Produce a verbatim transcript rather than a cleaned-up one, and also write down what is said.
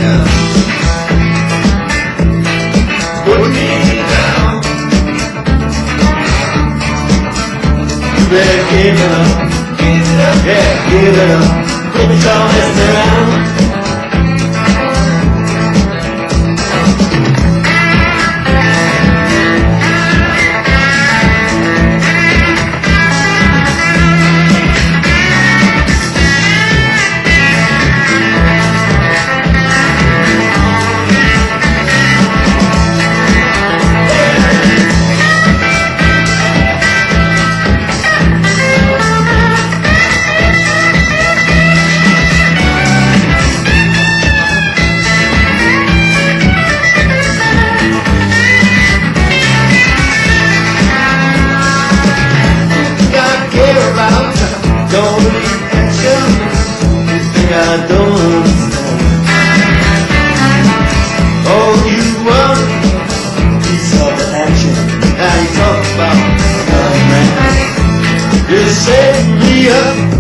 Put me down. You better give it up. Give it up. Yeah, give it up. Quit y'all messing around. Don't reaction. You think I don't understand? Oh, you want piece of action. Now you talk about another man. You set me up.